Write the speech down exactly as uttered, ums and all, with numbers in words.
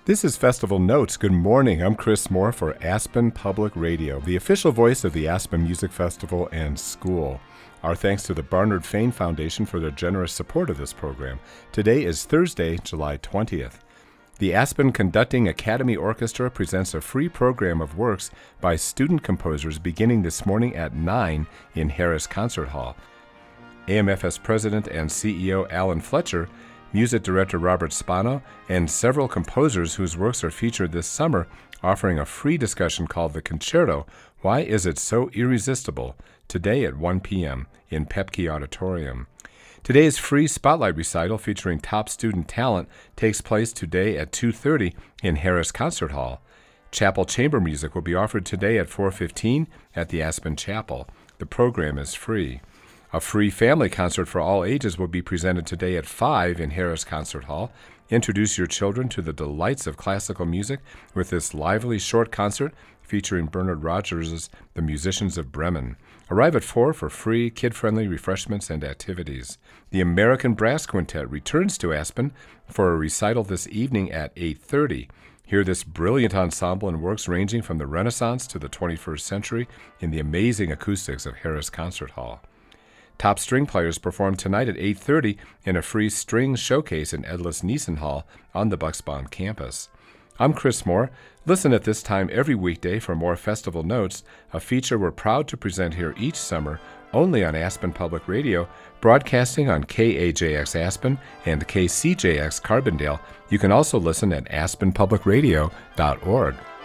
This is Festival Notes. Good morning. I'm Chris Moore for Aspen Public Radio, the official voice of the Aspen Music Festival and School. Our thanks to the Barnard Fane Foundation for their generous support of this program. Today is Thursday, July twentieth. The Aspen Conducting Academy Orchestra presents a free program of works by student composers beginning this morning at nine in Harris Concert Hall. A M F S President and C E O Alan Fletcher, Music Director Robert Spano, and several composers whose works are featured this summer offering a free discussion called The Concerto, Why Is It So Irresistible?, today at one p.m. in Pepke Auditorium. Today's free Spotlight recital featuring top student talent takes place today at two thirty in Harris Concert Hall. Chapel chamber music will be offered today at four fifteen at the Aspen Chapel. The program is free. A free family concert for all ages will be presented today at five in Harris Concert Hall. Introduce your children to the delights of classical music with this lively short concert featuring Bernard Rogers' The Musicians of Bremen. Arrive at four for free, kid-friendly refreshments and activities. The American Brass Quintet returns to Aspen for a recital this evening at eight thirty. Hear this brilliant ensemble and works ranging from the Renaissance to the twenty-first century in the amazing acoustics of Harris Concert Hall. Top string players perform tonight at eight thirty in a free string showcase in Edlis Neeson Hall on the Bucksbaum campus. I'm Chris Moore. Listen at this time every weekday for more Festival Notes, a feature we're proud to present here each summer only on Aspen Public Radio, broadcasting on K A J X Aspen and K C J X Carbondale. You can also listen at aspen public radio dot org.